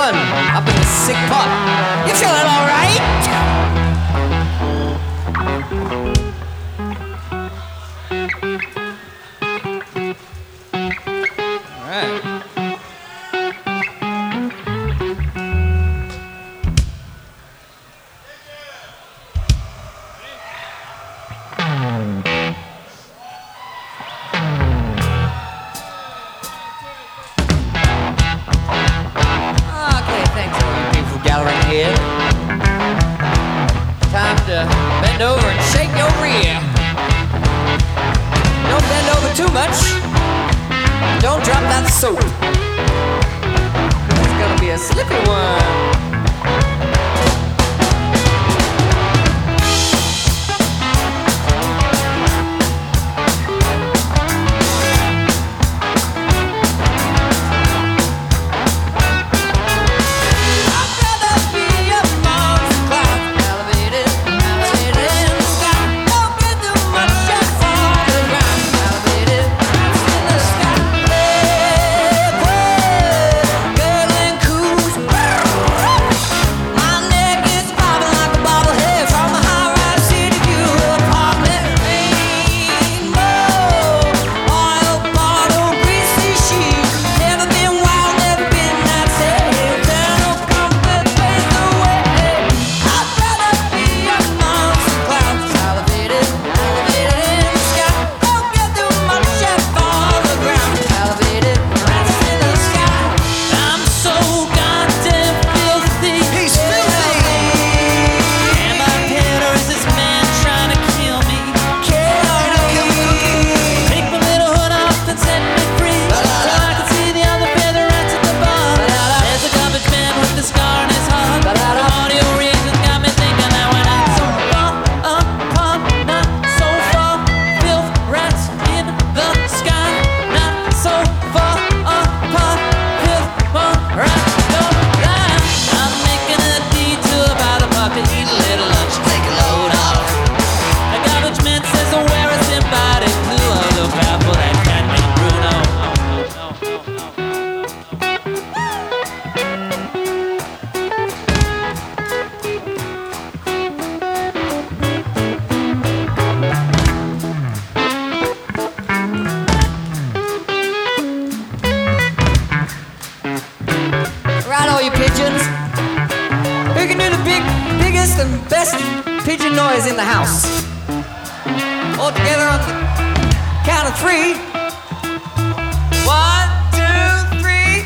fun up in the sick pot. You feeling all right? All right. Okay, thanks all you people gathering here. Time to bend over and shake your rear. Don't bend over too much. Don't drop that soap. It's gonna be a slippy one. Right, all you pigeons. Who can do the biggest and best pigeon noise in the house? All together on the count of 3. 1, 2, 3.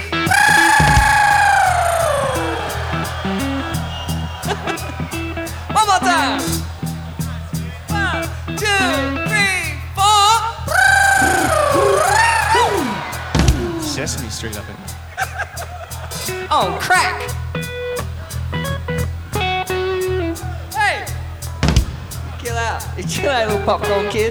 One more time. 1, 2, 3, 4. Sesame Street up in there. On crack. Hey! Chill out. Chill out, little popcorn kid.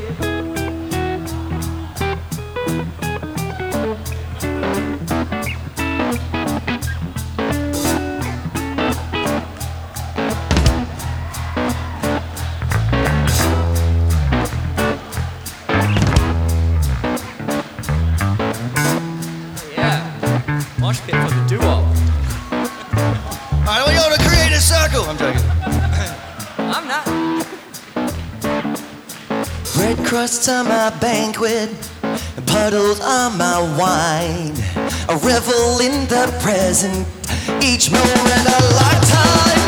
Yeah. Mosh pit for the doo-wop. Alright, we gotta create a circle. I'm joking. I'm not. Red crusts on my banquet, puddles on my wine. I revel in the present, each moment a lifetime.